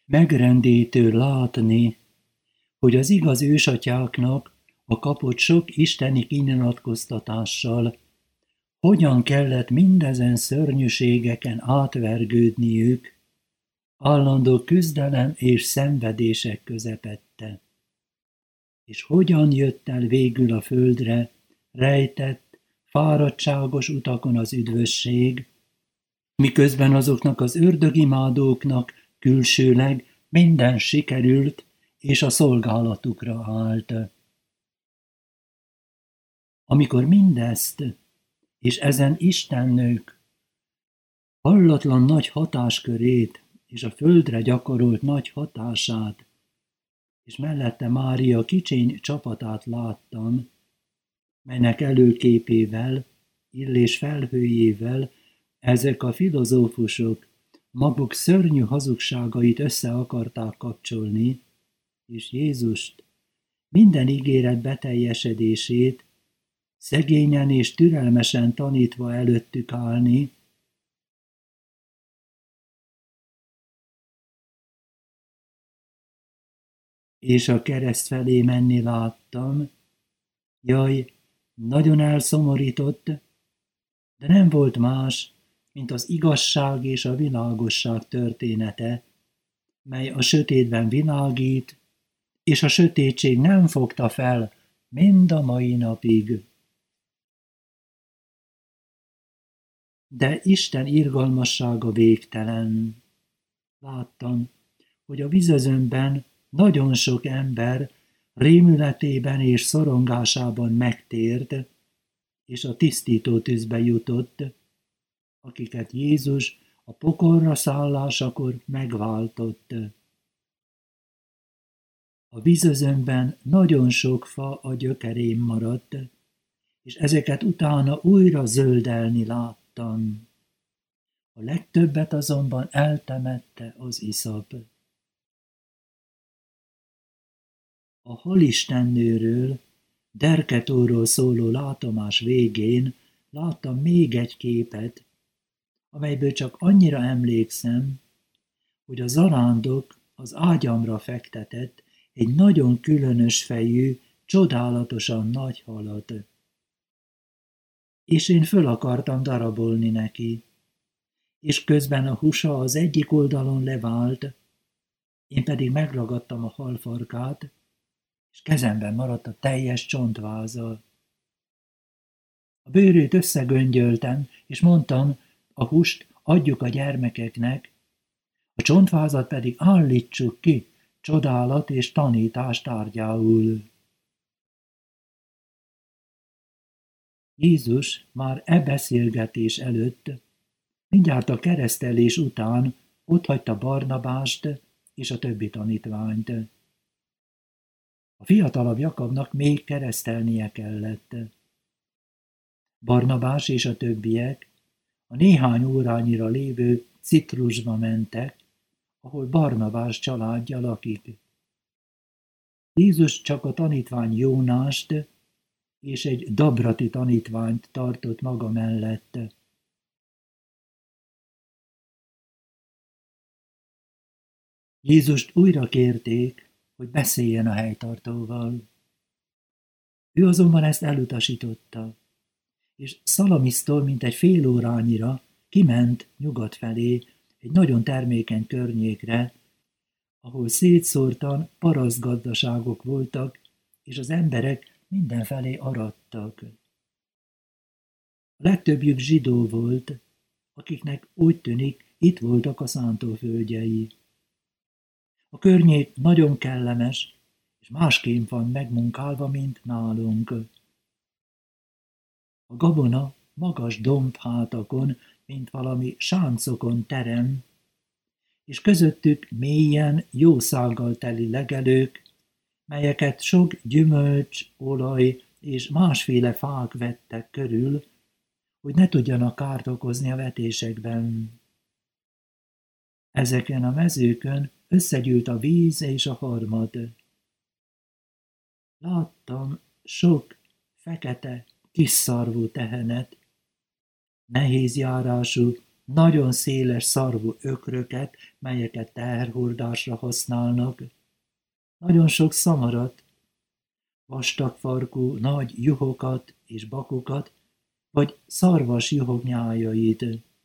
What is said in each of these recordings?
Megrendítő látni, hogy az igaz ősatyáknak a kapott sok isteni kinyilatkoztatással hogyan kellett mindezen szörnyűségeken átvergődniük, állandó küzdelem és szenvedések közepette. És hogyan jött el végül a földre rejtett, fáradtságos utakon az üdvösség, miközben azoknak az ördögimádóknak külsőleg minden sikerült, és a szolgálatukra állt. Amikor mindezt, és ezen istennők hallatlan nagy hatáskörét, és a földre gyakorolt nagy hatását, és mellette Mária kicsiny csapatát láttam, melynek előképével, Illés felhőjével ezek a filozófusok maguk szörnyű hazugságait össze akarták kapcsolni, és Jézust, minden ígéret beteljesedését szegényen és türelmesen tanítva előttük állni, és a kereszt felé menni láttam. Jaj, nagyon elszomorított, de nem volt más, mint az igazság és a világosság története, mely a sötétben világít, és a sötétség nem fogta fel mind a mai napig. De Isten irgalmassága végtelen. Láttam, hogy a vizezőmben nagyon sok ember rémületében és szorongásában megtért, és a tisztító tűzbe jutott, akiket Jézus a pokolra szállásakor megváltott. A vízözönben nagyon sok fa a gyökerén maradt, és ezeket utána újra zöldelni láttam. A legtöbbet azonban eltemette az iszap. A halistennőről, Derketóról szóló látomás végén láttam még egy képet, amelyből csak annyira emlékszem, hogy a zarándok az ágyamra fektetett egy nagyon különös fejű, csodálatosan nagy halat. És én föl akartam darabolni neki, és közben a húsa az egyik oldalon levált, én pedig megragadtam a halfarkát, és kezemben maradt a teljes csontváza. A bőrét összegöngyöltem, és mondtam, a húst adjuk a gyermekeknek, a csontvázat pedig állítsuk ki, csodálat és tanítás tárgyául. Jézus már beszélgetés előtt, mindjárt a keresztelés után otthagyta Barnabást és a többi tanítványt. A fiatalabb Jakabnak még keresztelnie kellett. Barnabás és a többiek a néhány órányira lévő Ciprusba mentek, ahol Barnabás családja lakik. Jézus csak a tanítvány Jónást és egy dabrati tanítványt tartott maga mellett. Jézust újra kérték, hogy beszéljen a helytartóval. Ő azonban ezt elutasította, és Szalamisztól mintegy fél órányira kiment nyugat felé egy nagyon termékeny környékre, ahol szétszórtan parasztgazdaságok voltak, és az emberek mindenfelé aradtak. A legtöbbjük zsidó volt, akiknek úgy tűnik, itt voltak a szántóföldjei. A környék nagyon kellemes, és másképp van megmunkálva, mint nálunk. A gabona magas dombhátakon, mint valami sáncokon terem, és közöttük mélyen jószággal teli legelők, melyeket sok gyümölcs, olaj és másféle fák vettek körül, hogy ne tudjanak kárt okozni a vetésekben. Ezeken a mezőkön összegyűlt a víz és a harmad. Láttam sok fekete, kisszarvú tehenet, nehéz járású, nagyon széles szarvú ökröket, melyeket teherhordásra használnak, nagyon sok szamarat, vastagfarkú nagy juhokat és bakokat, vagy szarvas juhok nyájait.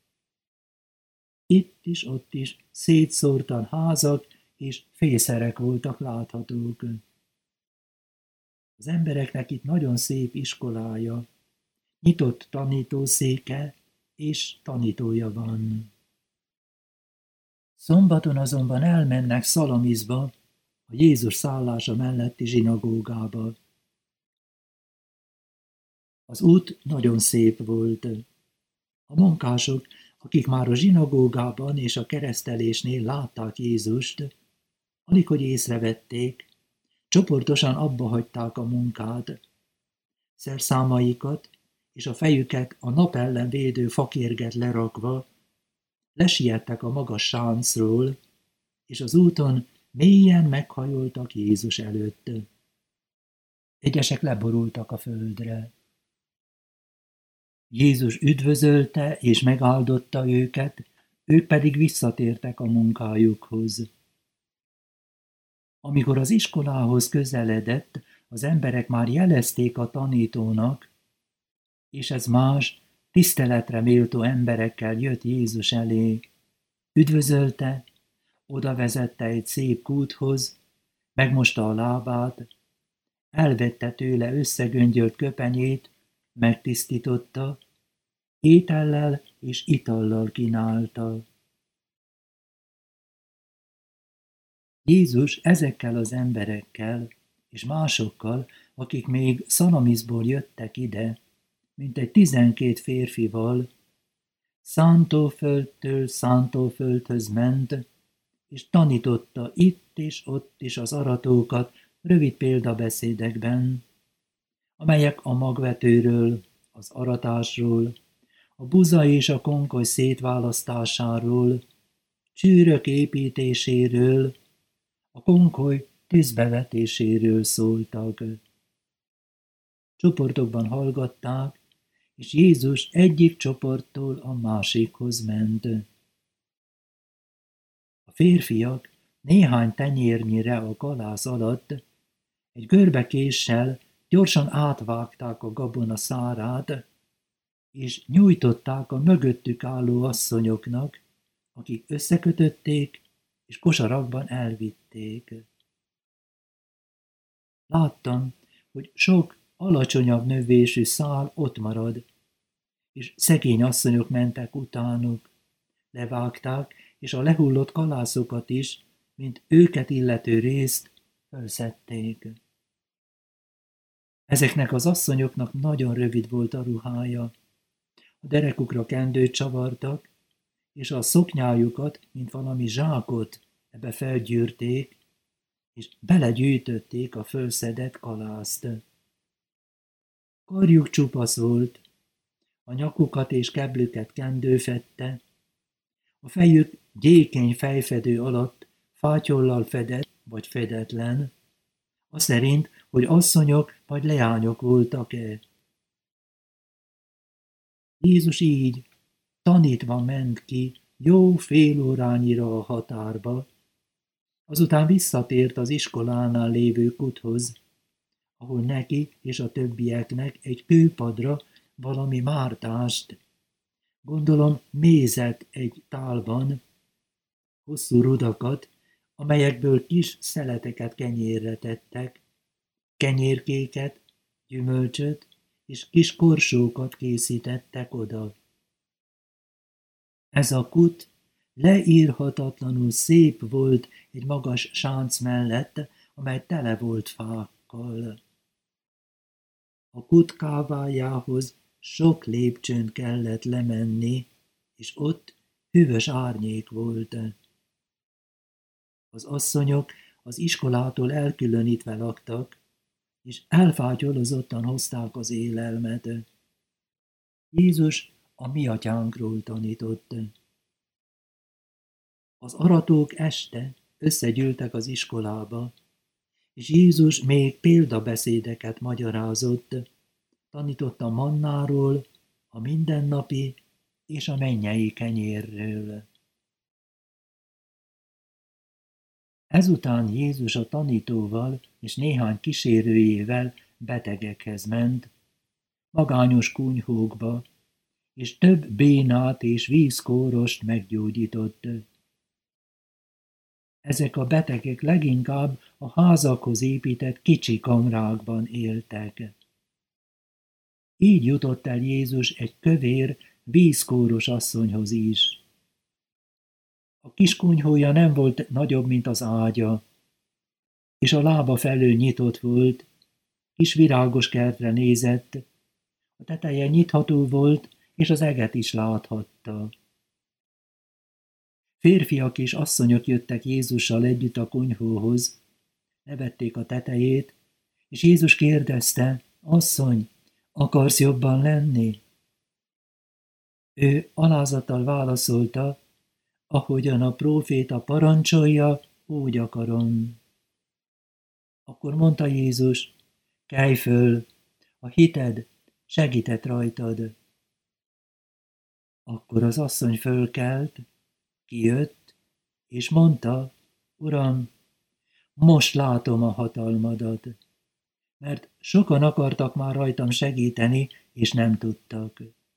Itt is, ott is szétszórtan házak és fészerek voltak láthatók. Az embereknek itt nagyon szép iskolája, nyitott tanítószéke és tanítója van. Szombaton azonban elmennek Szalamiszba, a Jézus szállása melletti zsinagógába. Az út nagyon szép volt. A munkások, akik már a zsinagógában és a keresztelésnél látták Jézust, alig hogy észrevették, csoportosan abba hagyták a munkát. Szerszámaikat és a fejüket a nap ellen védő fakérget lerakva, lesiettek a magas sáncról, és az úton mélyen meghajoltak Jézus előtt. Egyesek leborultak a földre. Jézus üdvözölte és megáldotta őket, ők pedig visszatértek a munkájukhoz. Amikor az iskolához közeledett, az emberek már jelezték a tanítónak, és ez más, tiszteletre méltó emberekkel jött Jézus elé. Üdvözölte, oda vezette egy szép kúthoz, megmosta a lábát, elvette tőle összegöngyölt köpenyét, megtisztította, étellel és itallal kínálta. Jézus ezekkel az emberekkel és másokkal, akik még Szalamiszból jöttek ide, mintegy 12 férfival, szántóföldtől szántóföldhöz ment, és tanította itt és ott is az aratókat rövid példabeszédekben, amelyek a magvetőről, az aratásról, a buza és a konkoly szétválasztásáról, csűrök építéséről, a konkoly tűzbevetéséről szóltak. Csoportokban hallgatták, és Jézus egyik csoporttól a másikhoz ment. A férfiak néhány tenyérnyire a kalász alatt egy görbekéssel gyorsan átvágták a gabona szárát, és nyújtották a mögöttük álló asszonyoknak, akik összekötötték, és kosarakban elvitték. Láttam, hogy sok alacsonyabb növésű szál ott marad, és szegény asszonyok mentek utánuk, levágták, és a lehullott kalászokat is, mint őket illető részt fölszedték. Ezeknek az asszonyoknak nagyon rövid volt a ruhája. A derekukra kendőt csavartak, és a szoknyájukat, mint valami zsákot, ebbe felgyűrték, és belegyűjtötték a fölszedett kalászt. Karjuk csupasz volt, a nyakukat és keblüket kendő fedte, a fejük gyékeny fejfedő alatt fátyollal fedett vagy fedetlen, az szerint, hogy asszonyok vagy leányok voltak-e. Jézus így tanítva ment ki jó fél órányira a határba, azután visszatért az iskolánál lévő kúthoz, ahol neki és a többieknek egy kőpadra valami mártást, gondolom mézet egy tálban, hosszú rudakat, amelyekből kis szeleteket kenyérre tettek, kenyérkéket, gyümölcsöt és kis korsókat készítettek oda. Ez a kút leírhatatlanul szép volt egy magas sánc mellett, amely tele volt fákkal. A kút kávájához sok lépcsőn kellett lemenni, és ott hűvös árnyék volt. Az asszonyok az iskolától elkülönítve laktak, és elfátyolozottan hozták az élelmet. Jézus a mi atyánkról tanított. Az aratók este összegyűltek az iskolába, és Jézus még példabeszédeket magyarázott, tanított a mannáról, a mindennapi és a mennyei kenyérről. Ezután Jézus a tanítóval és néhány kísérőjével betegekhez ment, magányos kunyhókba, és több bénát és vízkórost meggyógyított. Ezek a betegek leginkább a házakhoz épített kicsi kamrákban éltek. Így jutott el Jézus egy kövér, vízkóros asszonyhoz is. A kis kunyhója nem volt nagyobb, mint az ágya, és a lába felől nyitott volt, kis virágos kertre nézett, a teteje nyitható volt, és az eget is láthatta. Férfiak és asszonyok jöttek Jézussal együtt a kunyhóhoz, levették a tetejét, és Jézus kérdezte, asszony, akarsz jobban lenni? Ő alázattal válaszolta, ahogyan a próféta parancsolja, úgy akarom. Akkor mondta Jézus, kelj föl, a hited segített rajtad. Akkor az asszony fölkelt, kijött, és mondta, Uram, most látom a hatalmadat, mert sokan akartak már rajtam segíteni, és nem tudtak.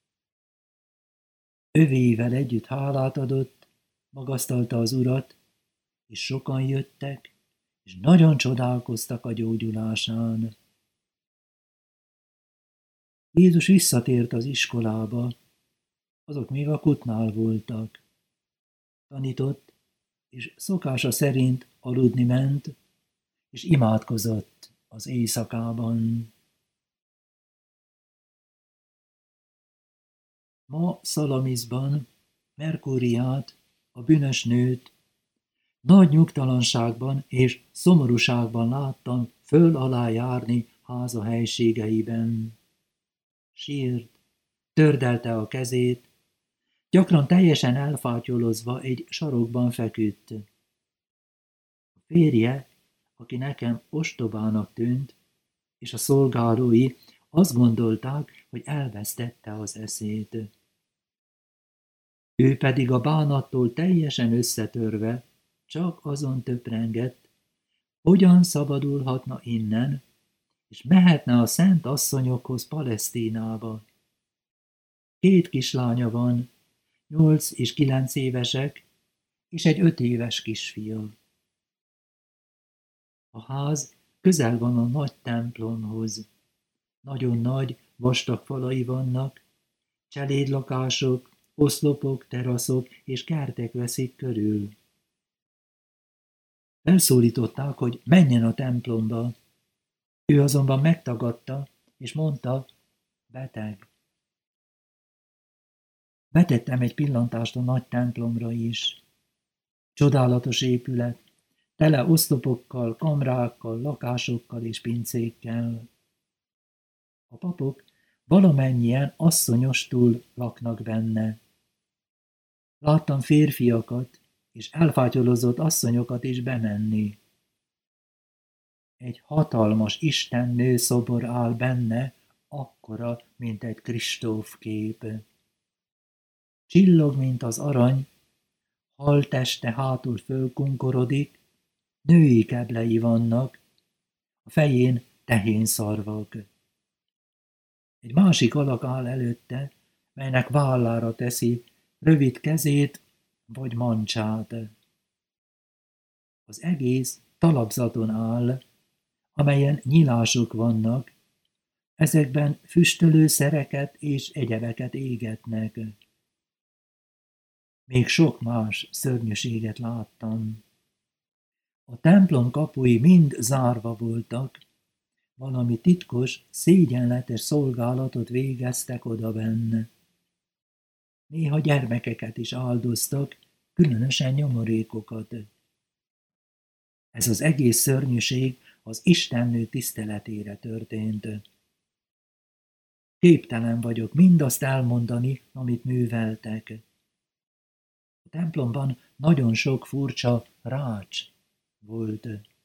Övéivel együtt hálát adott, magasztalta az Urat, és sokan jöttek, és nagyon csodálkoztak a gyógyulásán. Jézus visszatért az iskolába, azok még a kutnál voltak. Tanított, és szokása szerint aludni ment, és imádkozott az éjszakában. Ma Szalamiszban Merkúriát, a bűnös nőt, nagy nyugtalanságban és szomorúságban láttam föl alá járni háza helységeiben. Sírt, tördelte a kezét, gyakran teljesen elfátyolozva egy sarokban feküdt. A férje, aki nekem ostobának tűnt, és a szolgálói azt gondolták, hogy elvesztette az eszét. Ő pedig a bánattól teljesen összetörve csak azon töprengett, hogyan szabadulhatna innen, és mehetne a szent asszonyokhoz Palesztinába. 2 kislánya van, 8 és 9 évesek, és egy 5 éves kisfia. A ház közel van a nagy templomhoz. Nagyon nagy, vastag falai vannak, cselédlakások, oszlopok, teraszok és kertek veszik körül. Felszólították, hogy menjen a templomba. Ő azonban megtagadta, és mondta, beteg. Vetettem egy pillantást a nagy templomra is. Csodálatos épület, tele oszlopokkal, kamrákkal, lakásokkal és pincékkel. A papok valamennyien asszonyostul laknak benne. Láttam férfiakat és elfátyolozott asszonyokat is bemenni. Egy hatalmas istennő szobor áll benne, akkora, mint egy kristófkép. Csillog, mint az arany, halteste hátul fölkunkorodik, női keblei vannak, a fején tehénszarvak. Egy másik alak áll előtte, melynek vállára teszi rövid kezét vagy mancsát. Az egész talapzaton áll, amelyen nyilások vannak, ezekben füstölő szereket és egyebeket égetnek. Még sok más szörnyűséget láttam. A templom kapui mind zárva voltak, valami titkos, szégyenletes szolgálatot végeztek odabenn. Néha gyermekeket is áldoztak, különösen nyomorékokat. Ez az egész szörnyűség az Istennő tiszteletére történt. Képtelen vagyok mindazt elmondani, amit műveltek. A templomban nagyon sok furcsa rács volt.